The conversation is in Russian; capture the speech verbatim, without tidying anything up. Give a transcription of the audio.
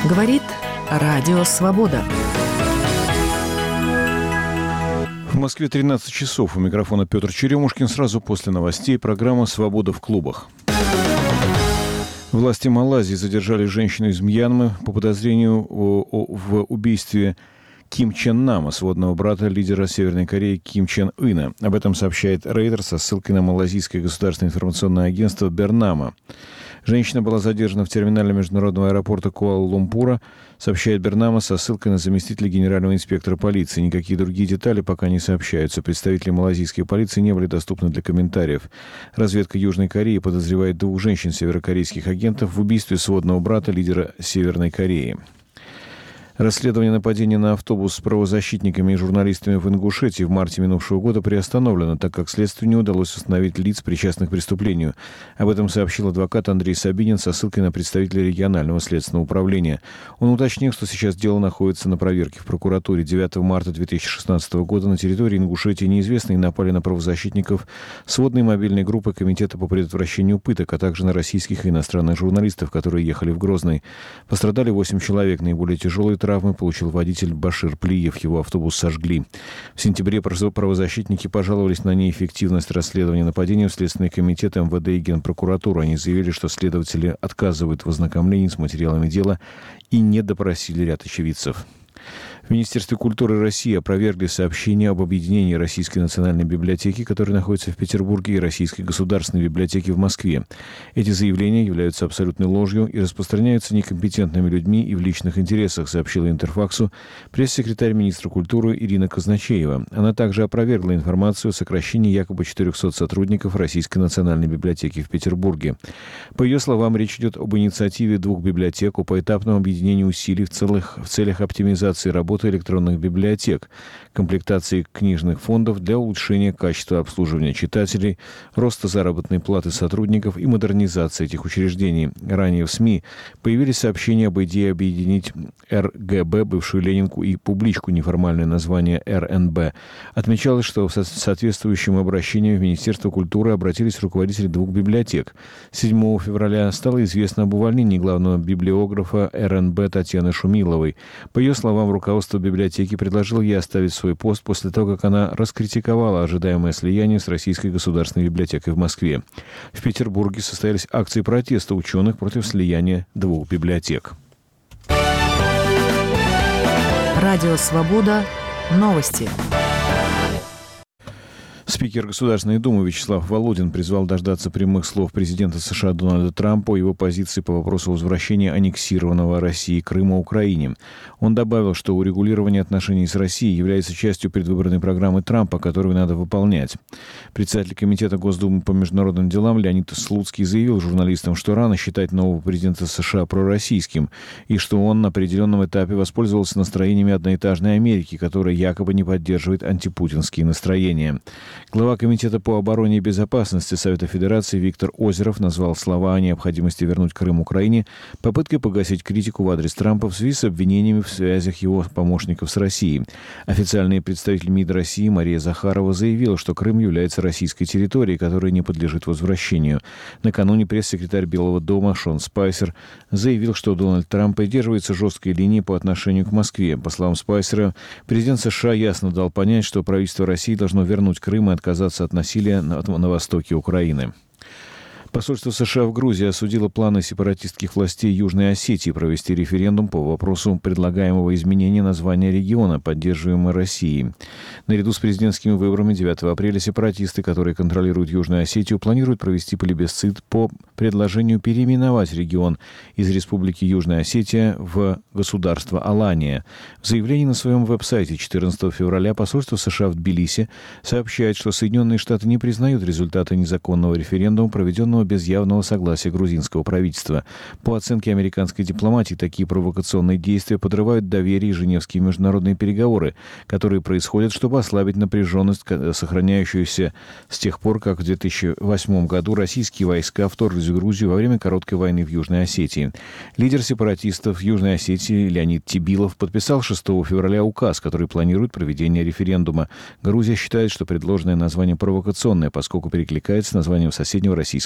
Говорит Радио Свобода. В Москве тринадцать часов. У микрофона Петр Черемушкин. Сразу после новостей программа «Свобода в клубах». Власти Малайзии задержали женщину из Мьянмы по подозрению в убийстве Ким Чен Нама, сводного брата лидера Северной Кореи Ким Чен Ына. Об этом сообщает Рейтер со ссылкой на малайзийское государственное информационное агентство Бернама. Женщина была задержана в терминале международного аэропорта Куала-Лумпура, сообщает Бернама со ссылкой на заместителя генерального инспектора полиции. Никакие другие детали пока не сообщаются. Представители малайзийской полиции не были доступны для комментариев. Разведка Южной Кореи подозревает двух женщин северокорейских агентов в убийстве сводного брата лидера Северной Кореи. Расследование нападения на автобус с правозащитниками и журналистами в Ингушетии в марте минувшего года приостановлено, так как следствию не удалось установить лиц, причастных к преступлению. Об этом сообщил адвокат Андрей Сабинин со ссылкой на представителя регионального следственного управления. Он уточнил, что сейчас дело находится на проверке в прокуратуре. девятого марта две тысячи шестнадцатого года на территории Ингушетии неизвестные напали на правозащитников сводной мобильной группы Комитета по предотвращению пыток, а также на российских и иностранных журналистов, которые ехали в Грозный. Пострадали восемь человек. Наиболее тяжелые травмы получил водитель Башир Плиев. Его автобус сожгли. В сентябре правозащитники пожаловались на неэффективность расследования нападения в Следственный комитет эм вэ дэ и Генпрокуратуру. Они заявили, что следователи отказывают в ознакомлении с материалами дела и не допросили ряд очевидцев. В Министерстве культуры России опровергли сообщение об объединении Российской национальной библиотеки, которая находится в Петербурге, и Российской государственной библиотеки в Москве. Эти заявления являются абсолютной ложью и распространяются некомпетентными людьми и в личных интересах, сообщила Интерфаксу пресс-секретарь министра культуры Ирина Казначеева. Она также опровергла информацию о сокращении якобы четырехсот сотрудников Российской национальной библиотеки в Петербурге. По ее словам, речь идет об инициативе двух библиотек, о поэтапном объединении усилий в целых, в целях оптимизации работы электронных библиотек, комплектации книжных фондов для улучшения качества обслуживания читателей, роста заработной платы сотрудников и модернизации этих учреждений. Ранее в СМИ появились сообщения об идее объединить эр гэ бэ, бывшую Ленинку, и публичку, неформальное название эр эн бэ. Отмечалось, что в соответствующем обращении в Министерство культуры обратились руководители двух библиотек. седьмого февраля стало известно об увольнении главного библиографа эр эн бэ Татьяны Шумиловой. По ее словам, руководство библиотеки предложило ей оставить свой пост после того, как она раскритиковала ожидаемое слияние с Российской государственной библиотекой в Москве. В Петербурге состоялись акции протеста ученых против слияния двух библиотек. Радио «Свобода». Новости. Спикер Государственной Думы Вячеслав Володин призвал дождаться прямых слов президента США Дональда Трампа о его позиции по вопросу возвращения аннексированного Россией Крыма Украине. Он добавил, что урегулирование отношений с Россией является частью предвыборной программы Трампа, которую надо выполнять. Председатель Комитета Госдумы по международным делам Леонид Слуцкий заявил журналистам, что рано считать нового президента США пророссийским, и что он на определенном этапе воспользовался настроениями одноэтажной Америки, которая якобы не поддерживает антипутинские настроения. Глава Комитета по обороне и безопасности Совета Федерации Виктор Озеров назвал слова о необходимости вернуть Крым Украине попыткой погасить критику в адрес Трампа в связи с обвинениями в связях его помощников с Россией. Официальный представитель МИД России Мария Захарова заявила, что Крым является российской территорией, которая не подлежит возвращению. Накануне пресс-секретарь Белого дома Шон Спайсер заявил, что Дональд Трамп придерживается жесткой линии по отношению к Москве. По словам Спайсера, президент США ясно дал понять, что правительство России должно вернуть Крым и отказаться от насилия на, на востоке Украины. Посольство США в Грузии осудило планы сепаратистских властей Южной Осетии провести референдум по вопросу предлагаемого изменения названия региона, поддерживаемого Россией. Наряду с президентскими выборами девятого апреля сепаратисты, которые контролируют Южную Осетию, планируют провести плебисцит по предложению переименовать регион из Республики Южная Осетия в государство Алания. В заявлении на своем веб-сайте четырнадцатого февраля посольство США в Тбилиси сообщает, что Соединенные Штаты не признают результаты незаконного референдума, проведенного без явного согласия грузинского правительства. По оценке американской дипломатии, такие провокационные действия подрывают доверие и женевские международные переговоры, которые происходят, чтобы ослабить напряженность, сохраняющуюся с тех пор, как в две тысячи восьмом году российские войска вторглись в Грузию во время короткой войны в Южной Осетии. Лидер сепаратистов Южной Осетии Леонид Тибилов подписал шестого февраля указ, который планирует проведение референдума. Грузия считает, что предложенное название провокационное, поскольку перекликается с названием соседнего российского